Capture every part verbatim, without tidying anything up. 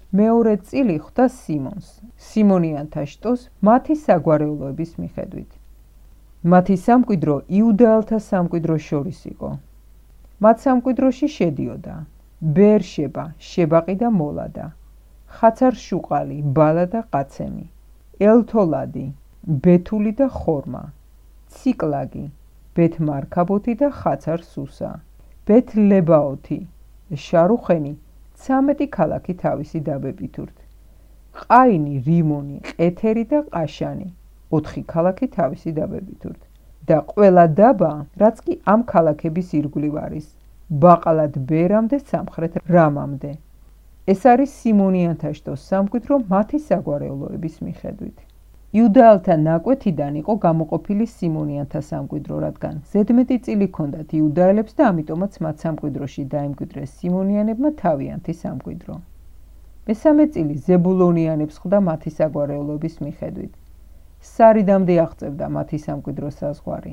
მეორე წილი ხვდა სიმონს, სიმონიანთა შტოს მათი საგვარეულოების მიხედვით. მათი სამკვიდრო იუდაელთა სამკვიდროს შორის იყო. მათ სამკვიდროში შედიოდა ბეერშება, შებაყი და მოლადა, ხაცარ-შუყალი, ბალა და ყაცემი, ელთოლადი, ბეთული და ხორმა, ციკლაგი, ბეთ-მარქაბოთი და ხაცარ-სუსა, ბეთ-ლებაოთი, შარუხენი, ცამეტი ქალაქი თავისი დაბებითურთ. ყაინი, რიმონი, ყეთერი და ყაშანი, ოთხი ქალაქი თავისი დაბებითურთ. და ყველა დაბა, რაც კი ამ ქალაქების ირგვლივ არის, ბაყალად ბერამდე სამხრეთ რამამდე. ეს არის სიმონიანთა შტოს სამკვიდრო მათი საგვარეულოების მიხედვით. იუდაელთა ნაკვეთიდან იყო გამოყოფილი სიმონიანთა სამკვიდრო, რადგან ზედმეტი წილი ჰქონდათ იუდაელებს და ამიტომაც მათ სამკვიდროში დაემკვიდრეს სიმონიანებმა თავიანთი სამკვიდრო. მესამე წილი ზებულონიანებს ხვდა მათი საგვარეულოების მიხედვით. სარიდამდე აღწევდა მათი სამკვიდრო საზღვარი.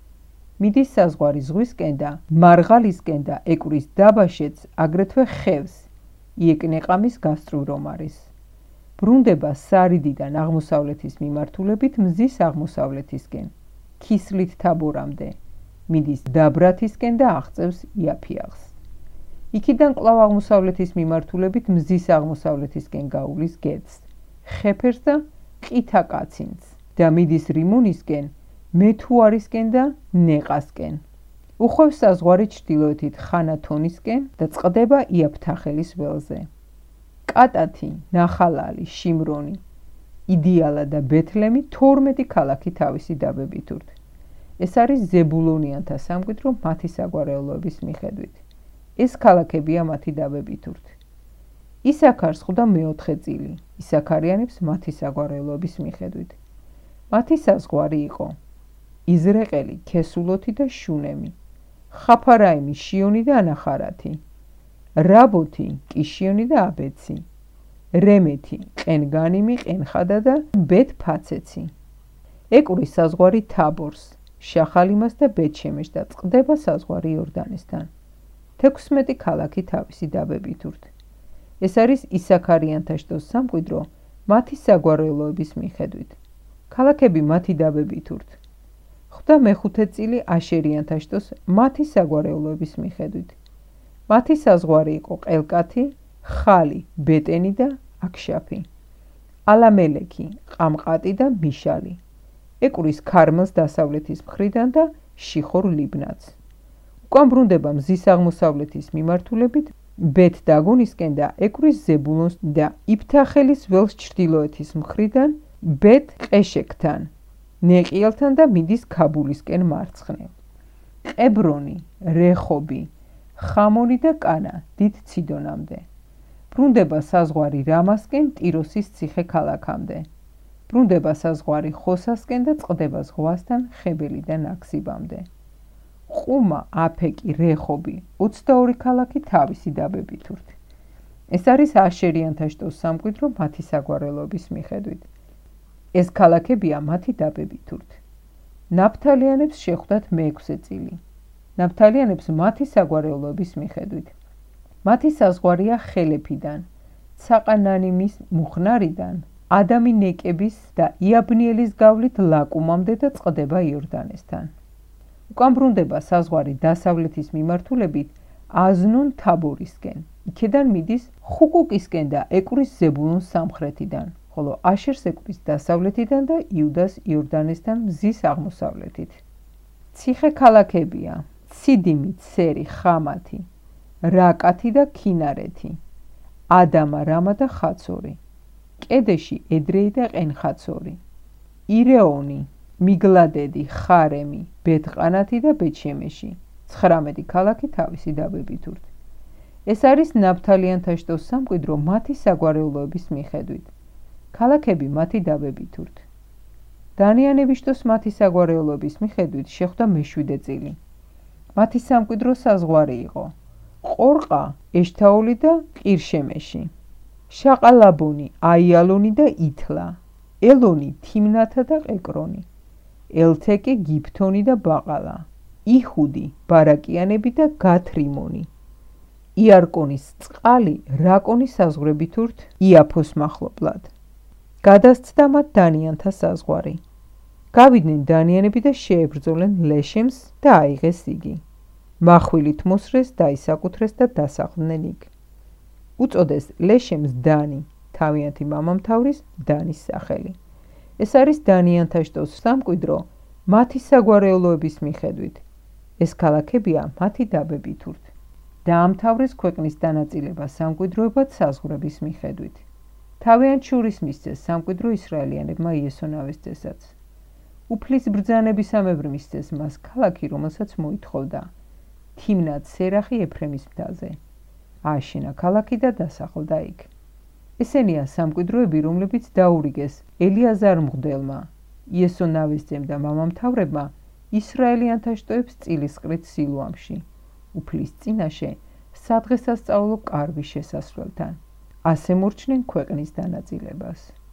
მიდის საზღვარი ზღვისკენ და მარღალისკენ და ეკვრის დაბაშეთს, აგრეთვე ხევს, იეკნეყამის გასწვრივ რომ არის. ბრუნდება სარიდიდან აღმოსავლეთის მიმართულებით მზის აღმოსავლეთისკენ, ქისლით თაბორამდე, მიდის დაბრათისკენ და აღწევს იაფიაღს. იქიდან კვლავ აღმოსავლეთის მიმართულებით მზის აღმოსავლეთისკენ გაუვლის გედს, ხეფერს და ყითაკაცინს და მიდის რიმონისკენ, მეთუარისკენ და ნეყასკენ. უხვევს საზღვარი ჩრდილოეთით ხანათონისკენ და წყდება იაფთახელის ველზე. კატათი, ნახალალი, შიმრონი, იდიალა და ბეთლემი თორმეტი ქალაქი თავისი დაბებითურთ. ეს არის ზებულონიანთა სამკვიდრო მათი საგვარეულოების მიხედვით. ეს ქალაქებია მათი დაბებითურთ. ისაქარს ხვდა მეოთხე წილი, ისაქარიანებს მათი საგვარეულოების მიხედვით. მათი საზღვარი იყო იზრეყელი, ქესულოთი და შუნემი, ხაფარაიმი, შიონი და ანახარათი, რაბოთი, კიშიონი და აბეცი, რემეთი, ყენგანიმი, ყენხადა და ბეთ-ფაცეცი. ეკვრის საზღვარი თაბორს, შახალიმას და ბეთ-შემეშს და წყდება საზღვარი იორდანესთან. თექვსმეტი ქალაქი თავისი დაბებითურთ. ეს არის ისაქარიანთა შტოს სამკვიდრო მათი საგვარეულოების მიხედვით. ქალაქები მათი დაბებითურთ. ხვდა მეხუთე წილი აშერიანთა შტოს მათი საგვარეულოების მიხედვით. მათი საზღვარი იყო ყელკათი, ხალი, ბეტენი და აქშაფი, ალამელექი, ყამყატი და მიშალი. ეკვრის ქარმელს დასავლეთის მხრიდან და შიხორ ლიბნაც. უკან ბრუნდება მზის აღმოსავლეთის მიმართულებით ბეთ-დაგონისკენ და ეკვრის ზებულონს და იფთახელის ველს ჩრდილოეთის მხრიდან ბეთ-ყეშექთან, ნეყიელთან და მიდის ქაბულისკენ მარცხნე. ყებრონი, რეხობი, ხამონი და კანა დიდ ციდონამდე. ბრუნდება საზღვარი რამასკენ ტიროსის ციხე ქალაქამდე. ბრუნდება საზღვარი ხოსასკენ და წყდება ზღვასთან ხებელიდან აქსიბამდე. ყუმა, აფეკი, რეხობი, ოცდაორი ქალაქი თავისი დაბებითურთ. ეს არის აშერიანთა შტოს სამკვიდრო მათი საგვარეულოების მიხედვით. ეს ქალაქებია მათი დაბებითურთ. ნაფთალიანებს შეხვდათ მეექვსე წილი. ნაფთალიანებს მათი საგვარეულოების მიხედვით. მათი საზღვარია ხელეფიდან, ცაყანანიმის მუხნარიდან, ადამი ნეკების და იაბნიელის გავლით ლაკუმამდე და წყდება იორდანესთან. უკან ბრუნდება საზღვარი დასავლეთის მიმართულებით აზნონ თაბორისკენ. იქედან მიდის ხუკუკისკენ და ეკვრის ზებულონს სამხრეთიდან, ხოლო აშერს ეკვრის დასავლეთიდან და იუდას იორდანესთან მზის აღმოსავლეთით. ციხე ქალაქებია ციდიმი, ცერი, ხამათი, რაკათი და ქინარეთი, ადამა, რამა და ხაცორი, კედეში, ედრეი და ყენხაცორი, ირეონი, მიგლადედი, ხარემი, ბეთყანათი და ბეთ-შემეში. ცხრამეტი ქალაქი თავისი დაბებითურთ. ეს არის ნაფთალიანთა შტოს სამკვიდრო მათი საგვარეულოების მიხედვით. ქალაქები მათი დაბებითურთ. დანიანების შტოს მათი საგვარეულოების მიხედვით შეხვდა მეშვიდე წილი. მათი სამკვიდრო საზღვარი იყო ყორყა, ეშთაოლი და ყირშემეში, შაყალაბონი, აიალონი და ითლა, ელონი, თიმნათა და ყეკრონი, ელთეკე, გიფთონი და ბაყალა, იჰუდი, ბარაკიანები და გათრიმონი, იარკონის წყალი რაკონის საზღვრებით ურთ იაფოს მახლობლად. გადასცდა მათ დანიანთა საზღვარი. გავიდნენ დანიანები და შეებრძოლენ ლეშემს და აიღეს იგი. მახვილით მოსრეს, დაისაკუთრეს და დასახლდნენ იქ. უწოდეს ლეშემს დანი, თავიანთი მამამთავრის დანის სახელი. ეს არის დანიანთა შტოს სამკვიდრო მათი საგვარეულოების მიხედვით. ეს ქალაქებია მათი დაბებით ურთ. დაამთავრეს ქვეყნის დანაწილება სამკვიდროებად საზღვრების მიხედვით. თავიანთ შურის მისცეს სამკვიდრო ისრაელიანებმა იესონავის წესაც. უფლის ბრძანებისამებრ მისცეს მას ქალაქი, რომელსაც მოითხოვდა. თიმნათ სერახი ეფრემის მთაზე. ააშენა ქალაქი და დასახლდა იქ. ესენია სამკვიდროები, რომლებიც დაურიგეს ელიაზარ მღვდელმა, იესონავის ძემ და მამამთავრებმა ისრაელიანთა შტოებს წილისყრით სილუამში, უფლის წინაშე სადღესასწაულო კარვის შესასვლელთან. ასე მორჩნენ ქვეყნის დანაწილებას.